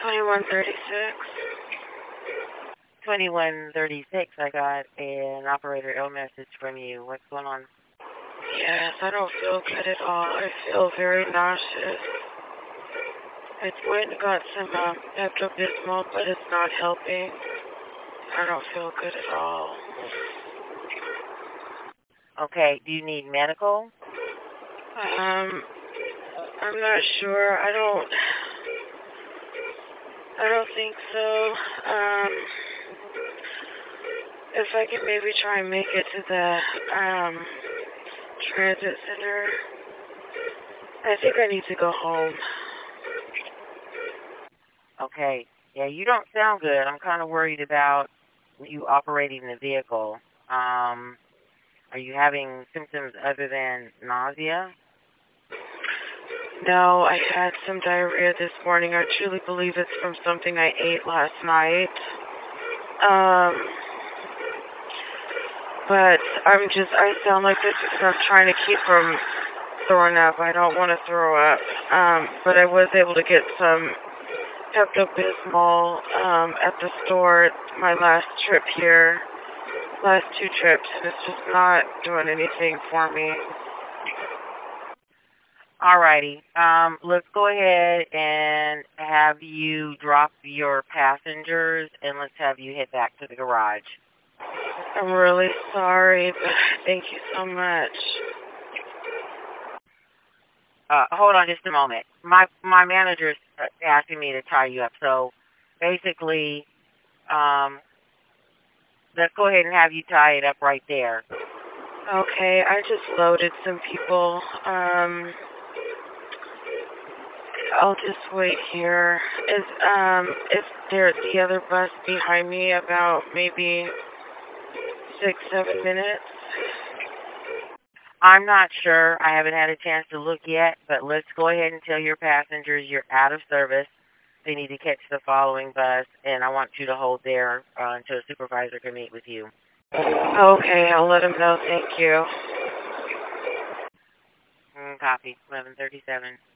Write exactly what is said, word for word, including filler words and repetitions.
twenty-one thirty-six. twenty-one thirty-six, I got an operator ill message from you. What's going on? Yes, I don't feel good at all. I feel very nauseous. I went and got some um, Pepto-Bismol, but it's not helping. I don't feel good at all. Okay, do you need medical? Um, I'm not sure. I don't, I don't think so. Um, if I could maybe try and make it to the, um, transit center. I think I need to go home. Okay. Yeah, you don't sound good. I'm kind of worried about you operating the vehicle. Um, are you having symptoms other than nausea? No, I had some diarrhea this morning. I truly believe it's from something I ate last night. Um, but I'm just, I sound like this because I'm trying to keep from throwing up. I don't want to throw up. Um, but I was able to get some Pepto-Bismol um, at the store my last trip here, last two trips, and it's just not doing anything for me. Alrighty. Um, let's go ahead and have you drop your passengers, and let's have you head back to the garage. I'm really sorry, but thank you so much. Uh, hold on just a moment. My my manager's asking me to tie you up. So basically, um, let's go ahead and have you tie it up right there. Okay, I just loaded some people. Um, I'll just wait here. Is um is there the other bus behind me about maybe six, seven minutes? I'm not sure. I haven't had a chance to look yet, but let's go ahead and tell your passengers you're out of service. They need to catch the following bus, and I want you to hold there uh, until a supervisor can meet with you. Okay, I'll let them know. Thank you. Mm, copy. eleven thirty-seven.